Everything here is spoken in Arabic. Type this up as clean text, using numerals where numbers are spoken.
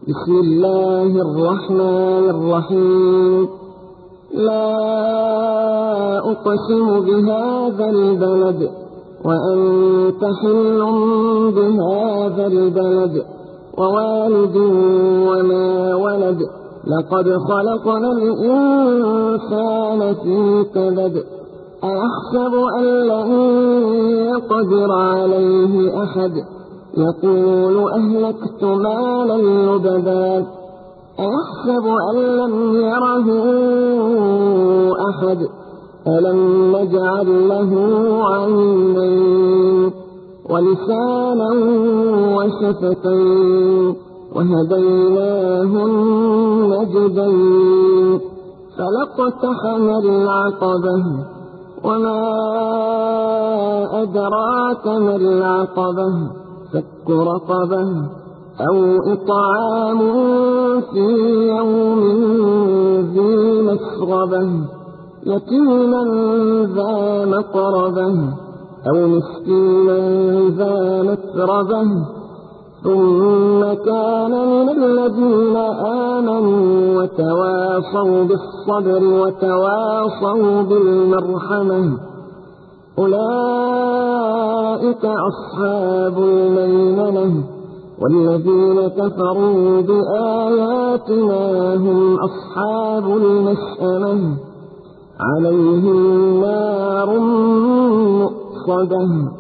بسم الله الرحمن الرحيم. لا أقسم بهذا البلد وأنت حل بهذا البلد ووالد وما ولد. لقد خلقنا الإنسان في كبد. أيحسب أن لن يقدر عليه أحد. يقول أهلكت مالا لبدا. أيحسب أن لم يره أحد. ألم نجعل له عينين ولسانا وشفتين وهديناه النجدين. فلاقتحم العقبة وما أدراك ما العقبة. فك رقبة أو إطعام في يوم ذي مسغبة يتيما ذا مقربة أو مسكينا ذا متربة. ثم كان من الذين آمنوا وتواصوا بالصبر وتواصوا بالمرحمة. أولئك أصحاب الميمنة. والذين كفروا بآياتنا هم أصحاب المشأمة. عليهم نار مؤصدة.